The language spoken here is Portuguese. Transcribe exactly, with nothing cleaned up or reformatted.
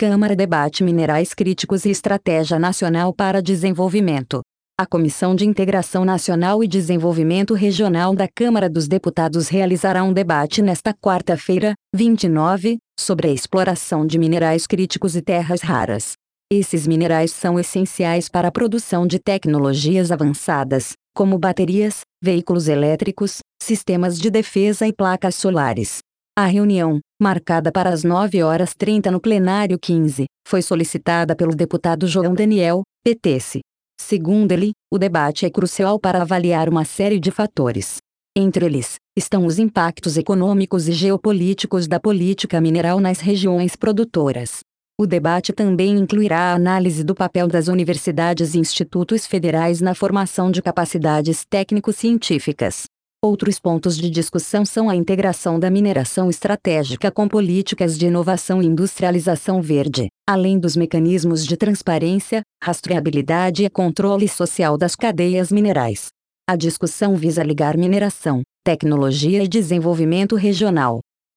Câmara debate minerais críticos e estratégia nacional para desenvolvimento. A Comissão de Integração Nacional e Desenvolvimento Regional da Câmara dos Deputados realizará um debate nesta quarta-feira, vinte e nove, sobre a exploração de minerais críticos e terras raras. Esses minerais são essenciais para a produção de tecnologias avançadas, como baterias, veículos elétricos, sistemas de defesa e placas solares. A reunião, marcada para as nove horas e trinta no plenário quinze, foi solicitada pelo deputado João Daniel, P T S. Segundo ele, o debate é crucial para avaliar uma série de fatores. Entre eles, estão os impactos econômicos e geopolíticos da política mineral nas regiões produtoras. O debate também incluirá a análise do papel das universidades e institutos federais na formação de capacidades técnico-científicas. Outros pontos de discussão são a integração da mineração estratégica com políticas de inovação e industrialização verde, além dos mecanismos de transparência, rastreabilidade e controle social das cadeias minerais. A discussão visa ligar mineração, tecnologia e desenvolvimento regional,